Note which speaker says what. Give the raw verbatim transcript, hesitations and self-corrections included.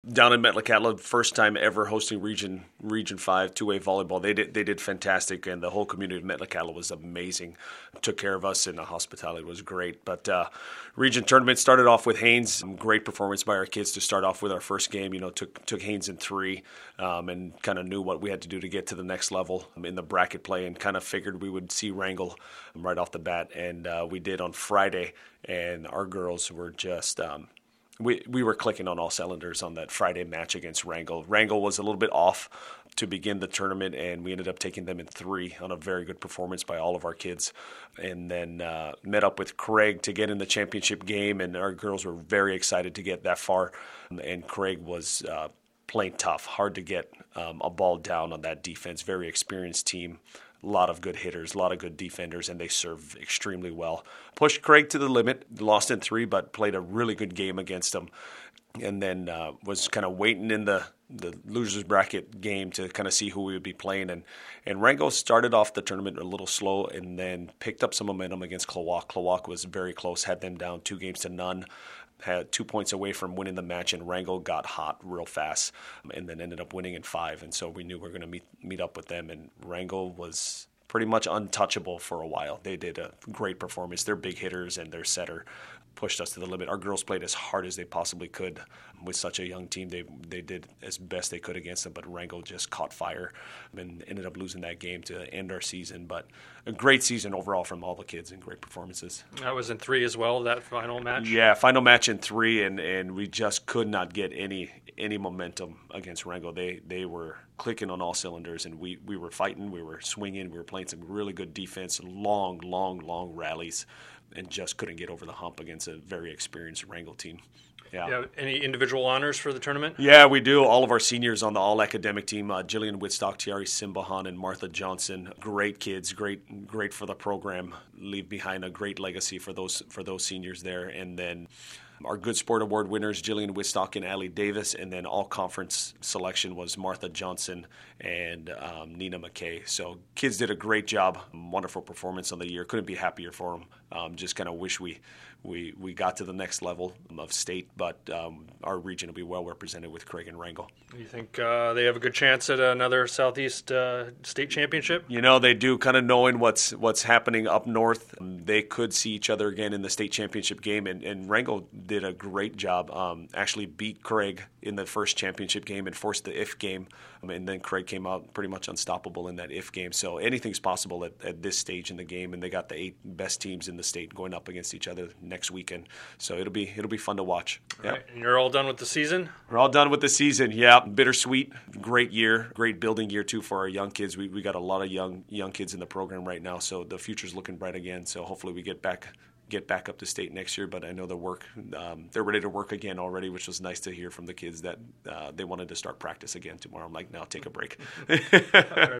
Speaker 1: Down in Metlakatla, first time ever hosting Region Region Five two-way volleyball. They did they did fantastic, and the whole community of Metlakatla was amazing. Took care of us, and the hospitality was great. But uh, Region tournament started off with Haynes. Great performance by our kids to start off with our first game. You know, took took Haynes in three, um, and kind of knew what we had to do to get to the next level in the bracket play, and kind of figured we would see Wrangell right off the bat, and uh, we did on Friday. And our girls were just. Um, We we were clicking on all cylinders on that Friday match against Wrangell. Wrangell was a little bit off to begin the tournament, and we ended up taking them in three on a very good performance by all of our kids. And then uh, met up with Craig to get in the championship game, and our girls were very excited to get that far. And Craig was uh, playing tough, hard to get um, a ball down on that defense. Very experienced team. A lot of good hitters, a lot of good defenders, and they serve extremely well. Pushed Craig to the limit, lost in three, but played a really good game against them. And then uh, was kind of waiting in the, the losers bracket game to kind of see who we would be playing. And, and Wrangell started off the tournament a little slow and then picked up some momentum against Klawock. Klawock was very close, had them down two games to none. Had two points away from winning the match, and Wrangell got hot real fast and then ended up winning in five. And so we knew we were going to meet meet up with them, and Wrangell was pretty much untouchable for a while. They did a great performance. They're big hitters, and their setter pushed us to the limit. Our girls played as hard as they possibly could with such a young team. They they did as best they could against them, but Wrangell just caught fire and ended up losing that game to end our season. But a great season overall from all the kids and great performances.
Speaker 2: That was in three as well, that final match?
Speaker 1: Yeah, final match in three, and, and we just could not get any any momentum against Wrangell. They they were clicking on all cylinders, and we, we were fighting, we were swinging, we were playing some really good defense, long, long, long rallies, and just couldn't get over the hump against a very experienced Wrangell team. Yeah.
Speaker 2: Yeah. Any individual honors for the tournament?
Speaker 1: Yeah, we do. All of our seniors on the all-academic team, uh, Jillian Whitstock, Tiari Simbahan, and Martha Johnson. Great kids, great great for the program. Leave behind a great legacy for those for those seniors there. And then our Good Sport Award winners, Jillian Whitstock and Allie Davis, and then all-conference selection was Martha Johnson and um, Nina McKay. So kids did a great job. Wonderful performance on the year. Couldn't be happier for them. Um, just kind of wish we, we we got to the next level of state, but um, our region will be well represented with Craig and Wrangell.
Speaker 2: You think uh, they have a good chance at another Southeast uh, state championship?
Speaker 1: You know, they do, kind of knowing what's what's happening up north. They could see each other again in the state championship game, and, and Wrangell did a great job. Um, actually beat Craig in the first championship game and forced the if game, um, and then Craig came out pretty much unstoppable in that if game. So anything's possible at, at this stage in the game, and they got the eight best teams in the state going up against each other next weekend. So it'll be it'll be fun to watch.
Speaker 2: All right. And you're all done with the season?
Speaker 1: We're all done with the season. Yeah, bittersweet. Great year, great building year too for our young kids. We we got a lot of young young kids in the program right now, so the future's looking bright again. So hopefully we get back. get back up to state next year, but I know the work, um, they're ready to work again already, which was nice to hear from the kids that uh, they wanted to start practice again tomorrow. I'm like, now take a break.